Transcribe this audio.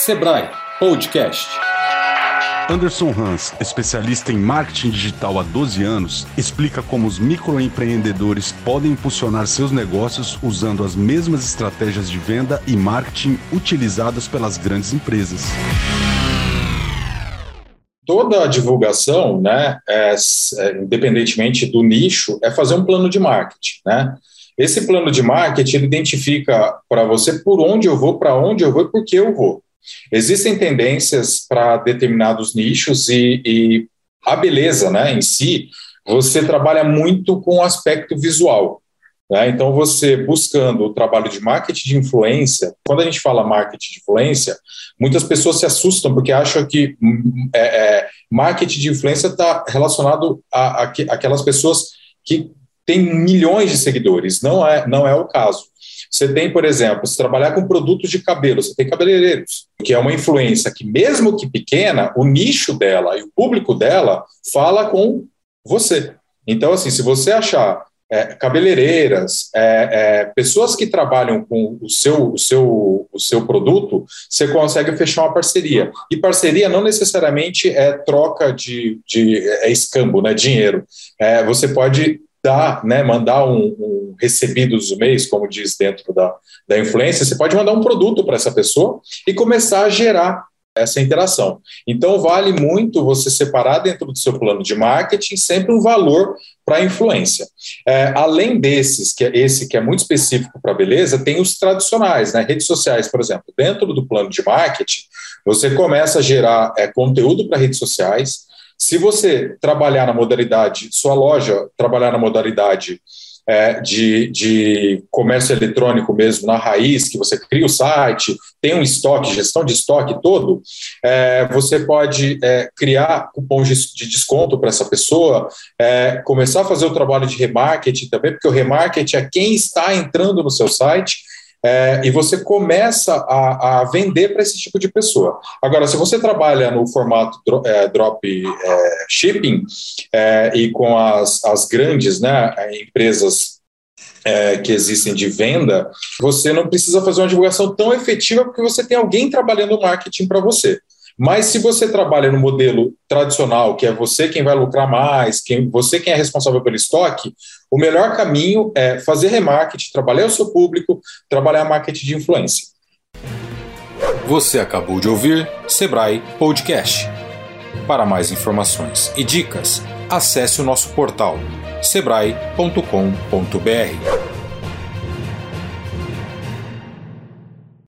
Sebrae Podcast. Anderson Hans, especialista em marketing digital há 12 anos, explica como os microempreendedores podem impulsionar seus negócios usando as mesmas estratégias de venda e marketing utilizadas pelas grandes empresas. Toda a divulgação, independentemente do nicho, é fazer um plano de marketing, né? Esse plano de marketing ele identifica para você por onde eu vou, para onde eu vou e por que eu vou. Existem tendências para determinados nichos e a beleza, né, em si, você trabalha muito com o aspecto visual. Né? Então, você buscando o trabalho de marketing de influência, quando a gente fala marketing de influência, muitas pessoas se assustam porque acham que marketing de influência está relacionado a aquelas pessoas que têm milhões de seguidores. Não é o caso. Você tem, por exemplo, se trabalhar com produtos de cabelo, você tem cabeleireiros, que é uma influência que, mesmo que pequena, o nicho dela e o público dela fala com você. Então, assim, se você achar cabeleireiras, pessoas que trabalham com o seu produto, você consegue fechar uma parceria. E parceria não necessariamente é troca de escambo, né, dinheiro. Você pode mandar um recebidos do mês, como diz dentro da influência, você pode mandar um produto para essa pessoa e começar a gerar essa interação. Então, vale muito você separar dentro do seu plano de marketing sempre um valor para a influência. Além desses, que é muito específico para a beleza, tem os tradicionais, né? Redes sociais, por exemplo. Dentro do plano de marketing, você começa a gerar conteúdo para redes sociais. Se você trabalhar na modalidade, sua loja trabalhar na modalidade de comércio eletrônico mesmo, na raiz, que você cria o site, tem um estoque, gestão de estoque todo, você pode criar cupons de desconto para essa pessoa, começar a fazer o trabalho de remarketing também, porque o remarketing é quem está entrando no seu site, e você começa a vender para esse tipo de pessoa. Agora, se você trabalha no formato drop shipping e com as grandes, né, empresas que existem de venda, você não precisa fazer uma divulgação tão efetiva porque você tem alguém trabalhando o marketing para você. Mas se você trabalha no modelo tradicional, que é você quem vai lucrar mais, você quem é responsável pelo estoque, o melhor caminho é fazer remarketing, trabalhar o seu público, trabalhar marketing de influência. Você acabou de ouvir Sebrae Podcast. Para mais informações e dicas, acesse o nosso portal sebrae.com.br.